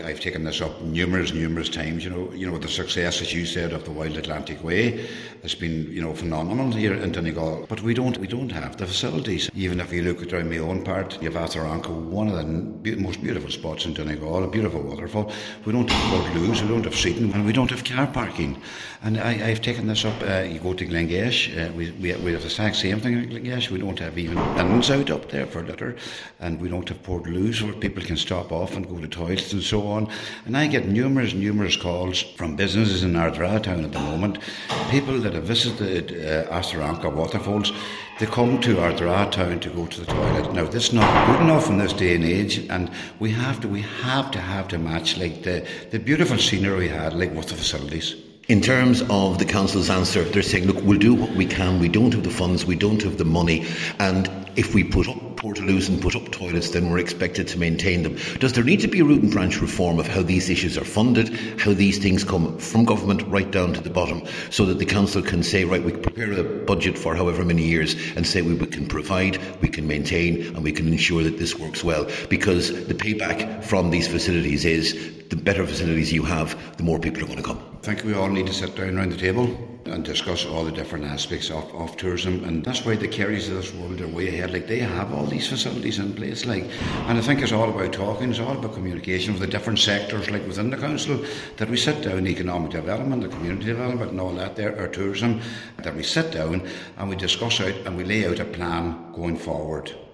I've taken this up numerous times. The success, as you said, of the Wild Atlantic Way has been, phenomenal here in Donegal. But we don't have the facilities. Even if you look around my own part, you have Atharanka, one of the most beautiful spots in Donegal, a beautiful waterfall. We don't have Portloos, we don't have seating, and we don't have car parking. And I've taken this up. You go to Glengesh, we have the exact same thing in Glengesh. We don't have even bins out up there for litter, and we don't have Portloos where people can stop off and go to toilets and so on. And I get numerous calls from businesses in Ardara town at the moment, people that have visited Atharanka waterfalls. They come to Ardara town to go to the toilet. Now, this is not good enough in this day and age, and we have to match like the beautiful scenery we had, like with the facilities. In terms of the council's answer, they're saying, look, we'll do what we can. We don't have the funds, we don't have the money, and if we put up Portaloos and put up toilets, then we're expected to maintain them. Does there need to be a root and branch reform of how these issues are funded, how these things come from government right down to the bottom, so that the council can say, right, we can prepare a budget for however many years and say we can provide, we can maintain, and we can ensure that this works well? Because the payback from these facilities is the better facilities you have, the more people are going to come. I think we all need to sit down around the table and discuss all the different aspects of tourism, and that's why the Kerrys of this world are way ahead. Like, they have all these facilities in place, and I think it's all about talking, it's all about communication with the different sectors, like within the council, that we sit down, economic development, the community development and all that there, or tourism, that we sit down and we discuss out and we lay out a plan going forward.